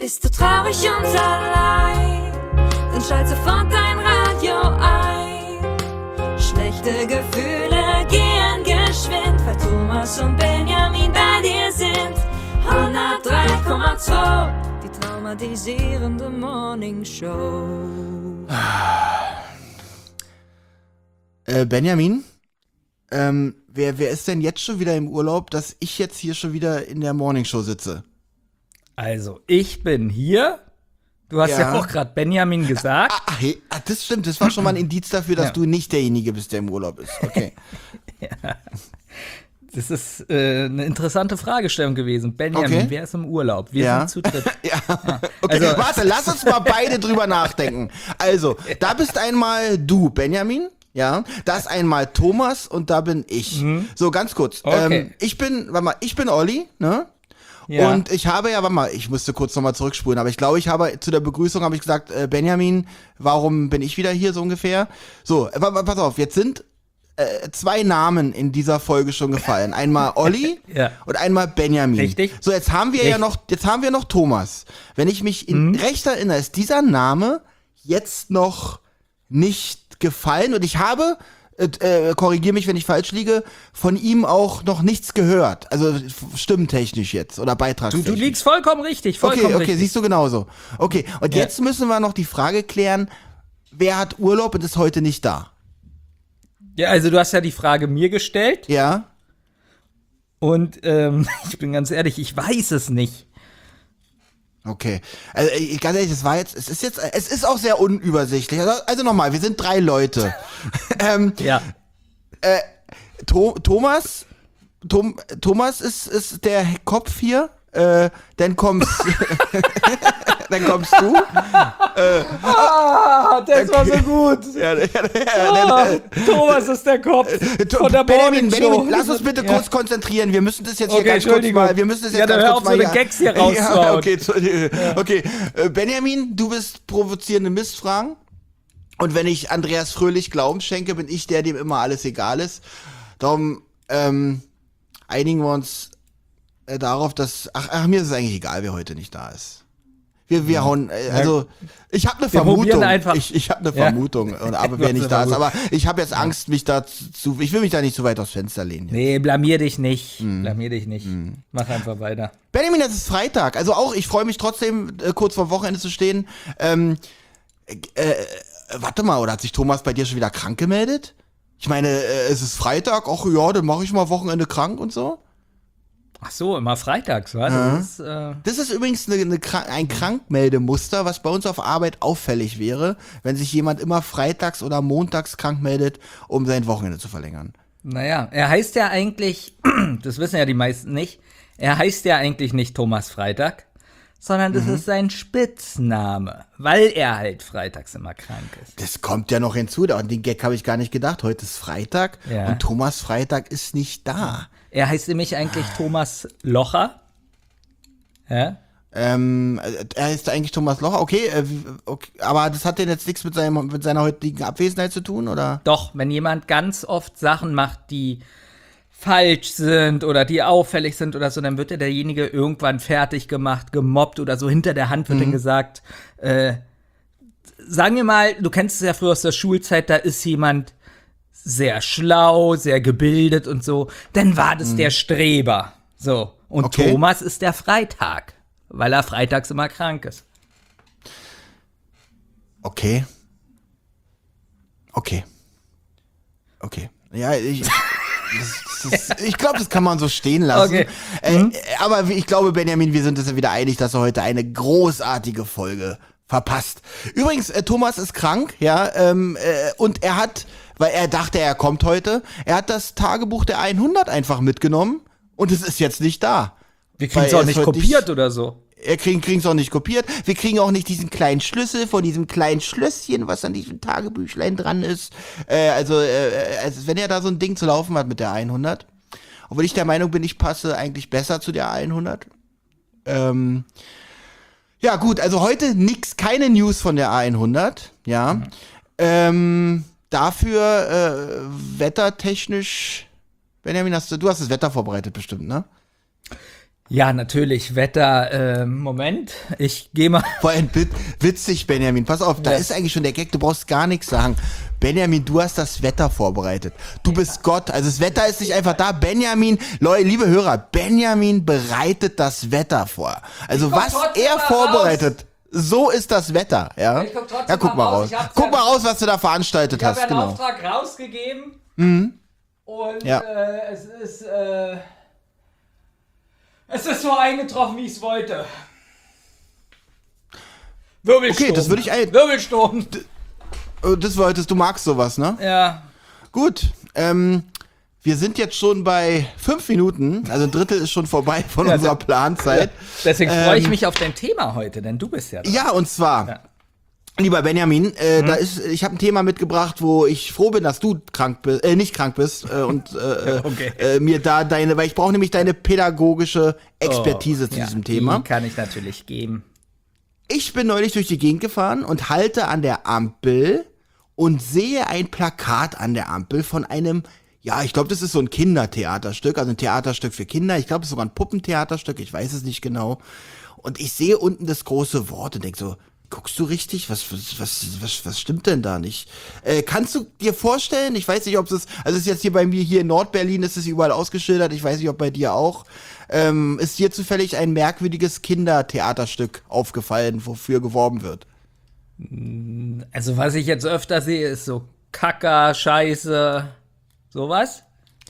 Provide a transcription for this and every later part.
Bist du traurig und allein, dann schalt sofort dein Radio ein. Schlechte Gefühle gehen geschwind, weil Thomas und Benjamin bei dir sind. 103,2, die traumatisierende Morning Show. Benjamin, wer ist denn jetzt schon wieder im Urlaub, dass ich jetzt hier schon wieder in der Morning Show sitze? Also, ich bin hier. Du hast ja auch gerade Benjamin gesagt. Das stimmt. Das war schon mal ein Indiz dafür, dass du nicht derjenige bist, der im Urlaub ist. Okay. Ja. Das ist eine interessante Fragestellung gewesen. Benjamin, wer ist im Urlaub? Wir sind zu dritt. Okay, also, warte, lass uns mal beide drüber nachdenken. Also, da bist einmal du, Benjamin. Ja, da ist einmal Thomas und da bin ich. So, ganz kurz. Okay. Ich bin Olli, ne? Ja. Und ich habe ich musste kurz nochmal zurückspulen, aber ich glaube, zu der Begrüßung habe ich gesagt, Benjamin, warum bin ich wieder hier so ungefähr? So, pass auf, jetzt sind zwei Namen in dieser Folge schon gefallen. Einmal Olli und einmal Benjamin. Richtig. So, jetzt haben wir noch Thomas. Wenn ich mich recht erinnere, ist dieser Name jetzt noch nicht gefallen und ich habe, korrigiere mich, wenn ich falsch liege, von ihm auch noch nichts gehört. Also stimmtechnisch jetzt oder beitragstechnisch. Du liegst vollkommen richtig, Okay, siehst du genauso. Okay, und jetzt müssen wir noch die Frage klären, wer hat Urlaub und ist heute nicht da? Ja, also du hast ja die Frage mir gestellt. Ja. Und ich bin ganz ehrlich, ich weiß es nicht. Okay, also ganz ehrlich, es ist auch sehr unübersichtlich. Also nochmal, wir sind 3 Leute. Thomas ist der Kopf hier. Dann kommst du. Das war so gut. Thomas ist der Kopf von der Morning Show. Lass uns bitte kurz konzentrieren. Wir müssen das jetzt hier ganz kurz mal. Wir müssen das jetzt ganz hör kurz auf, so eine Gags hier rauszuhauen. Okay. Benjamin, du bist provozierende Mistfragen. Und wenn ich Andreas Fröhlich Glauben schenke, bin ich der, dem immer alles egal ist. Darum einigen wir uns darauf, dass mir ist es eigentlich egal, wer heute nicht da ist. Wir hauen, also ich habe eine Vermutung. Ich habe eine Vermutung, aber wer nicht da ist. Aber ich habe jetzt Angst, ich will mich da nicht zu weit aufs Fenster lehnen. Jetzt. Nee, blamier dich nicht. Mach einfach weiter. Benjamin, das ist Freitag. Also auch, ich freue mich trotzdem, kurz vor Wochenende zu stehen. Warte mal, oder hat sich Thomas bei dir schon wieder krank gemeldet? Ich meine, es ist Freitag, ach ja, dann mache ich mal Wochenende krank und so. Ach so, immer freitags, was? Das ist übrigens ein Krankmeldemuster, was bei uns auf Arbeit auffällig wäre, wenn sich jemand immer freitags oder montags krank meldet, um sein Wochenende zu verlängern. Naja, er heißt ja eigentlich, das wissen ja die meisten nicht, er heißt ja eigentlich nicht Thomas Freitag, sondern das ist sein Spitzname, weil er halt freitags immer krank ist. Das kommt ja noch hinzu, an den Gag habe ich gar nicht gedacht. Heute ist Freitag und Thomas Freitag ist nicht da. Er heißt nämlich eigentlich Thomas Locher. Ja? Er heißt eigentlich Thomas Locher, okay, aber das hat denn jetzt nichts mit seiner heutigen Abwesenheit zu tun, oder? Doch, wenn jemand ganz oft Sachen macht, die falsch sind oder die auffällig sind oder so, dann wird derjenige irgendwann fertig gemacht, gemobbt oder so. Hinter der Hand wird dann gesagt, sagen wir mal, du kennst es ja früher aus der Schulzeit, da ist jemand sehr schlau, sehr gebildet und so, dann war das der Streber. So. Und Thomas ist der Freitag, weil er freitags immer krank ist. Okay. Ja, ich glaube, das kann man so stehen lassen. Okay. Aber ich glaube, Benjamin, wir sind uns ja wieder einig, dass er heute eine großartige Folge verpasst. Übrigens, Thomas ist krank, und er hat, weil er dachte, er kommt heute, er hat das Tagebuch der 100 einfach mitgenommen und es ist jetzt nicht da. Wir kriegen es auch nicht kopiert oder so. Wir kriegen es auch nicht kopiert. Wir kriegen auch nicht diesen kleinen Schlüssel von diesem kleinen Schlösschen, was an diesem Tagebüchlein dran ist. Also wenn er da so ein Ding zu laufen hat mit der 100. Obwohl ich der Meinung bin, ich passe eigentlich besser zu der 100. Ja gut, also heute keine News von der A100. Ja. Dafür wettertechnisch, Benjamin, du hast das Wetter vorbereitet bestimmt, ne? Ja, natürlich, Wetter, Moment, ich gehe mal. Vor allem witzig, Benjamin. Pass auf, da Ja. ist eigentlich schon der Gag, du brauchst gar nichts sagen. Benjamin, du hast das Wetter vorbereitet. Du bist Gott. Also das Wetter ist nicht einfach da. Benjamin, Leute, liebe Hörer, Benjamin bereitet das Wetter vor. Also Ich komm was trotzdem er mal vorbereitet, so ist das Wetter. Ja, Ich komm trotzdem ja guck mal mal raus. raus. Ich hab's Guck ja- mal raus, was du da veranstaltet Ich habe hast. ja einen Genau. Auftrag rausgegeben und Ja. es ist so eingetroffen, wie ich es wollte. Wirbelsturm. Okay, das würde ich Wirbelsturm. Das wolltest du, magst sowas, ne? Ja. Gut, wir sind jetzt schon bei 5 Minuten, also ein Drittel ist schon vorbei von Ja, unserer Planzeit. Deswegen freue ich mich auf dein Thema heute, denn du bist ja da. Ja, und zwar, Ja. lieber Benjamin, ich habe ein Thema mitgebracht, wo ich froh bin, dass du nicht krank bist und Okay. mir da weil ich brauche nämlich deine pädagogische Expertise zu Ja, diesem Thema. Die kann ich natürlich geben. Ich bin neulich durch die Gegend gefahren und halte an der Ampel und sehe ein Plakat an der Ampel von einem, ja, ich glaube, das ist so ein Kindertheaterstück, also ein Theaterstück für Kinder. Ich glaube, es ist sogar ein Puppentheaterstück, ich weiß es nicht genau. Und ich sehe unten das große Wort und denke so, guckst du richtig? Was stimmt denn da nicht? Kannst du dir vorstellen, ich weiß nicht, ob es also es ist jetzt hier bei mir, hier in Nordberlin ist es überall ausgeschildert, ich weiß nicht, ob bei dir auch. Ist dir zufällig ein merkwürdiges Kindertheaterstück aufgefallen, wofür geworben wird? Also was ich jetzt öfter sehe, ist so Kacker, Scheiße, sowas.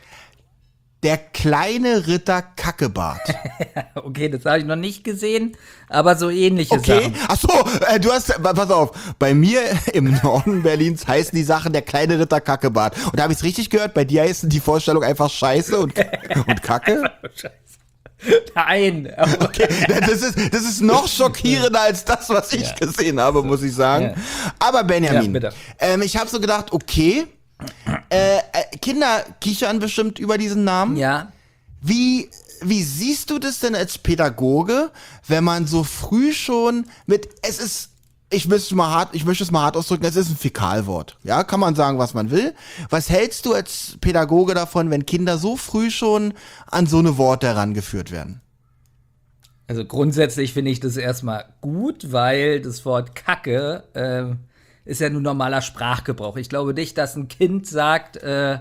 Der kleine Ritter Kackebart. Okay, das habe ich noch nicht gesehen, aber so ähnliche Okay. Sachen. Ach so, du hast, pass auf, bei mir im Norden Berlins heißen die Sachen der kleine Ritter Kackebart. Und da habe ich es richtig gehört, bei dir heißen die Vorstellung einfach Scheiße und Kacke? Scheiße. Nein. Okay, das ist noch schockierender als das, was ich gesehen habe, muss ich sagen. Ja. Aber Benjamin, Ja, bitte. ich habe so gedacht, okay, Kinder kichern bestimmt über diesen Namen. Ja. Wie siehst du das denn als Pädagoge, wenn man so früh schon ich möchte es mal hart ausdrücken, es ist ein Fäkalwort. Ja, kann man sagen, was man will. Was hältst du als Pädagoge davon, wenn Kinder so früh schon an so eine Worte herangeführt werden? Also grundsätzlich finde ich das erstmal gut, weil das Wort Kacke ist ja nur normaler Sprachgebrauch. Ich glaube nicht, dass ein Kind sagt,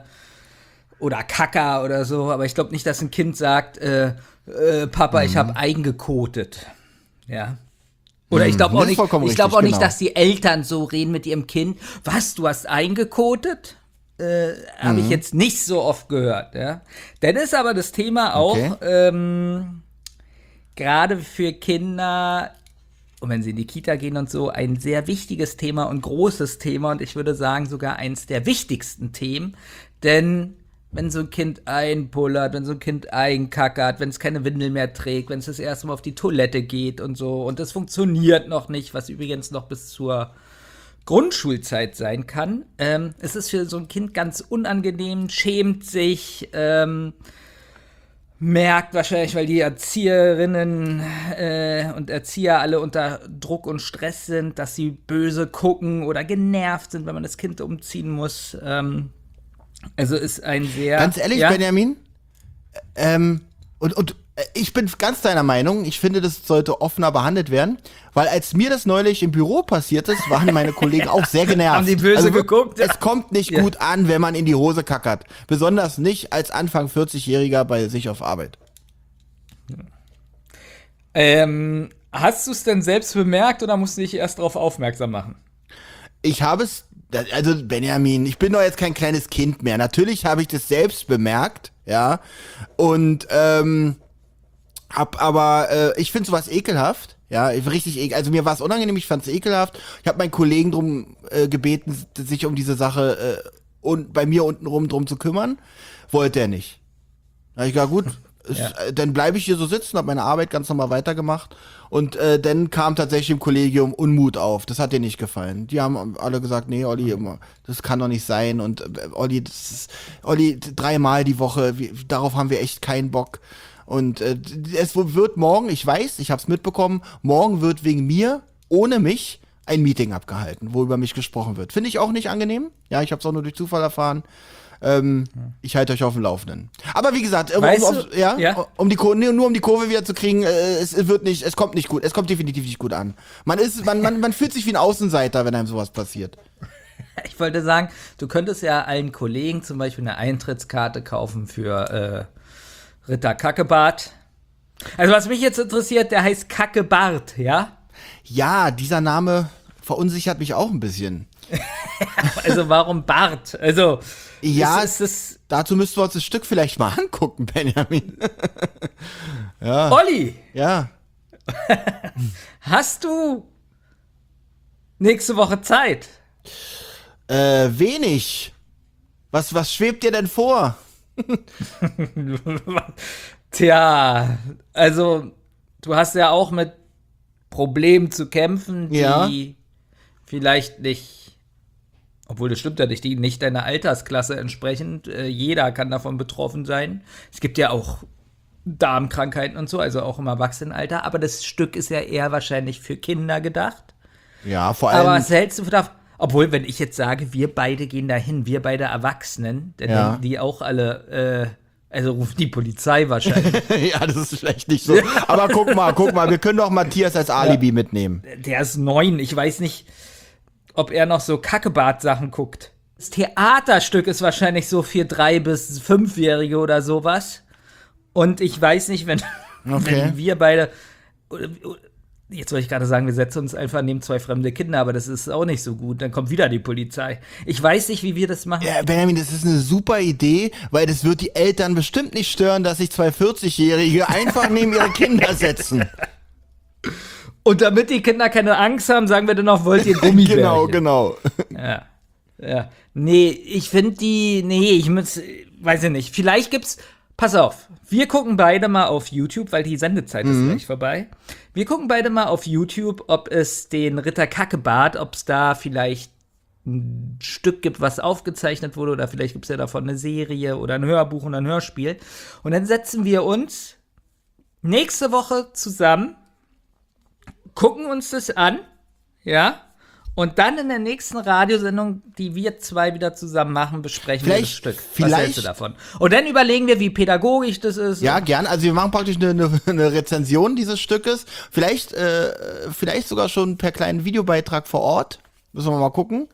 oder Kacker oder so, aber ich glaube nicht, dass ein Kind sagt, Papa, ich habe eingekotet. Ja. Oder ich glaube auch das ist nicht, vollkommen ich glaube richtig, auch nicht, genau. dass die Eltern so reden mit ihrem Kind. Was, du hast eingekotet? Habe ich jetzt nicht so oft gehört. Ja. Dann ist aber das Thema auch, gerade für Kinder, und wenn sie in die Kita gehen und so, ein sehr wichtiges Thema und großes Thema und ich würde sagen sogar eins der wichtigsten Themen, denn wenn so ein Kind einpullert, wenn so ein Kind einkackert, wenn es keine Windel mehr trägt, wenn es das erste Mal auf die Toilette geht und so und das funktioniert noch nicht, was übrigens noch bis zur Grundschulzeit sein kann, es ist für so ein Kind ganz unangenehm, schämt sich, merkt wahrscheinlich, weil die Erzieherinnen und Erzieher alle unter Druck und Stress sind, dass sie böse gucken oder genervt sind, wenn man das Kind umziehen muss. Also ist ein sehr... Ganz ehrlich, ja? Benjamin, ich bin ganz deiner Meinung, ich finde, das sollte offener behandelt werden, weil als mir das neulich im Büro passiert ist, waren meine Kollegen auch sehr genervt. Haben die böse geguckt? Es kommt nicht gut an, wenn man in die Hose kackert. Besonders nicht als Anfang 40-Jähriger bei sich auf Arbeit. Hast du es denn selbst bemerkt oder musst du dich erst darauf aufmerksam machen? Ich habe es, also Benjamin, ich bin doch jetzt kein kleines Kind mehr. Natürlich habe ich das selbst bemerkt, ja. Und ich finde sowas ekelhaft. Ja, richtig ekelhaft. Also mir war es unangenehm, ich fand es ekelhaft. Ich habe meinen Kollegen drum gebeten, sich um diese Sache und bei mir untenrum drum zu kümmern. Wollte er nicht. Da hab ich gesagt, gut, dann bleibe ich hier so sitzen, habe meine Arbeit ganz normal weitergemacht. Und dann kam tatsächlich im Kollegium Unmut auf. Das hat denen nicht gefallen. Die haben alle gesagt, nee, Olli, das kann doch nicht sein. Und Olli, 3-mal die Woche, darauf haben wir echt keinen Bock. Und es wird morgen, ich weiß, ich habe es mitbekommen, morgen wird wegen mir, ohne mich, ein Meeting abgehalten, wo über mich gesprochen wird. Finde ich auch nicht angenehm. Ja, ich habe es auch nur durch Zufall erfahren. Ich halte euch auf dem Laufenden. Aber wie gesagt, Weißt du- um die Kurve, nur um die Kurve wieder zu kriegen, es kommt nicht gut, es kommt definitiv nicht gut an. Man fühlt sich wie ein Außenseiter, wenn einem sowas passiert. Ich wollte sagen, du könntest ja allen Kollegen zum Beispiel eine Eintrittskarte kaufen für Ritter Kackebart. Also was mich jetzt interessiert, der heißt Kackebart, ja? Ja, dieser Name verunsichert mich auch ein bisschen. Also warum Bart? Also Ja, ist es dazu müssten wir uns das Stück vielleicht mal angucken, Benjamin. Olli, Ja. hast du nächste Woche Zeit? Wenig. Was schwebt dir denn vor? Tja, also du hast ja auch mit Problemen zu kämpfen, die Ja. vielleicht nicht, obwohl das stimmt ja nicht, die nicht deiner Altersklasse entsprechen. Jeder kann davon betroffen sein. Es gibt ja auch Darmkrankheiten und so, also auch im Erwachsenenalter. Aber das Stück ist ja eher wahrscheinlich für Kinder gedacht. Ja, vor Aber allem. was hältst du davon? Obwohl, wenn ich jetzt sage, wir beide gehen dahin, wir beide Erwachsenen, dann Ja. denken die auch alle, also rufen die Polizei wahrscheinlich. Ja, das ist vielleicht nicht so. Aber guck mal, wir können doch Matthias als Alibi mitnehmen. Der ist 9, ich weiß nicht, ob er noch so Kackebart-Sachen guckt. Das Theaterstück ist wahrscheinlich so für 3- bis 5-Jährige oder sowas. Und ich weiß nicht, wenn wir beide, jetzt wollte ich gerade sagen, wir setzen uns einfach neben 2 fremde Kinder, aber das ist auch nicht so gut. Dann kommt wieder die Polizei. Ich weiß nicht, wie wir das machen. Ja, Benjamin, das ist eine super Idee, weil das wird die Eltern bestimmt nicht stören, dass sich 2 40-Jährige einfach neben ihre Kinder setzen. Und damit die Kinder keine Angst haben, sagen wir dann noch, wollt ihr Gummibärchen? Genau. Ja. Nee, ich finde weiß ich nicht. Vielleicht gibt's, pass auf, wir gucken beide mal auf YouTube, weil die Sendezeit ist gleich vorbei. Wir gucken beide mal auf YouTube, ob es den Ritter Kackebart, ob es da vielleicht ein Stück gibt, was aufgezeichnet wurde, oder vielleicht gibt es ja davon eine Serie oder ein Hörbuch und ein Hörspiel. Und dann setzen wir uns nächste Woche zusammen, gucken uns das an, ja, und dann in der nächsten Radiosendung, die wir 2 wieder zusammen machen, besprechen wir das Stück. Was hältst du davon? Und dann überlegen wir, wie pädagogisch das ist. Ja, gern. Also wir machen praktisch eine Rezension dieses Stückes. Vielleicht sogar schon per kleinen Videobeitrag vor Ort. Müssen wir mal gucken.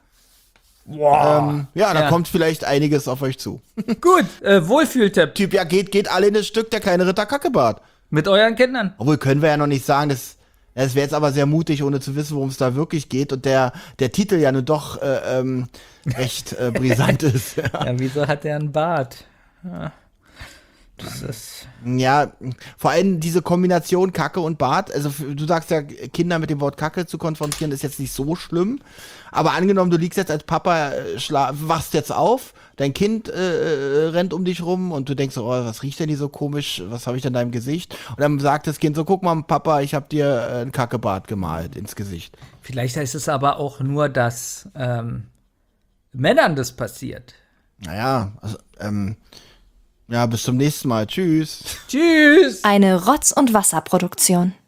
Wow. Da kommt vielleicht einiges auf euch zu. Gut, Wohlfühltipp Typ, ja, geht alle in das Stück, der kleine Ritter Kackebart. mit euren Kindern. Obwohl, können wir ja noch nicht sagen, das wäre jetzt aber sehr mutig, ohne zu wissen, worum es da wirklich geht. Und der Titel ja nun doch recht brisant ist. Ja, wieso hat der einen Bart? Ja. Das ist. Ja, vor allem diese Kombination Kacke und Bart. Also du sagst ja, Kinder mit dem Wort Kacke zu konfrontieren, ist jetzt nicht so schlimm. Aber angenommen, du liegst jetzt als Papa, wachst jetzt auf, dein Kind rennt um dich rum und du denkst so, oh, was riecht denn hier so komisch? Was habe ich denn in deinem Gesicht? Und dann sagt das Kind so, guck mal, Papa, ich habe dir einen Kackebart gemalt ins Gesicht. Vielleicht heißt es aber auch nur, dass Männern das passiert. Naja, also, ja, bis zum nächsten Mal. Tschüss. Tschüss! Eine Rotz- und Wasserproduktion.